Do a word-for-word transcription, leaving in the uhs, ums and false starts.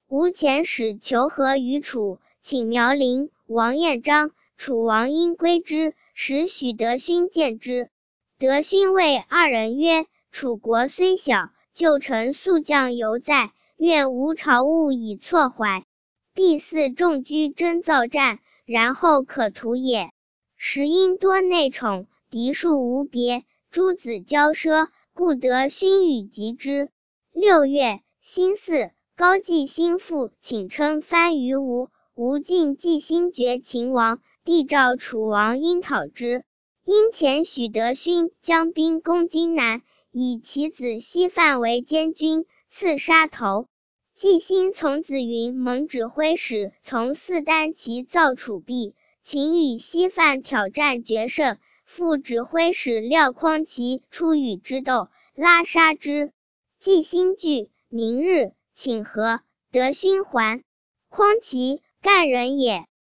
吴遣使求和于楚，请苗陵王彦章。楚王因归之，使许德勋见之。德勋谓二人曰：楚国虽小，旧臣宿将犹在，愿吴朝务以挫怀。必似众居争造战，然后可图也。时因多内宠，嫡庶无别，诸子骄奢，故德勋与及之。六月，辛巳，高季兴父请称藩于吴，吴进季兴绝秦王，帝召楚王应讨之。因遣许德勋将兵攻荆南，以其子西范为监军，赐杀头。季兴从子云蒙指挥使从四单骑造楚壁，秦与西范挑战决胜，副指挥使廖匡齐出与之斗，拉杀之。季兴惧，明日请和，德勋还。匡齐，干人也。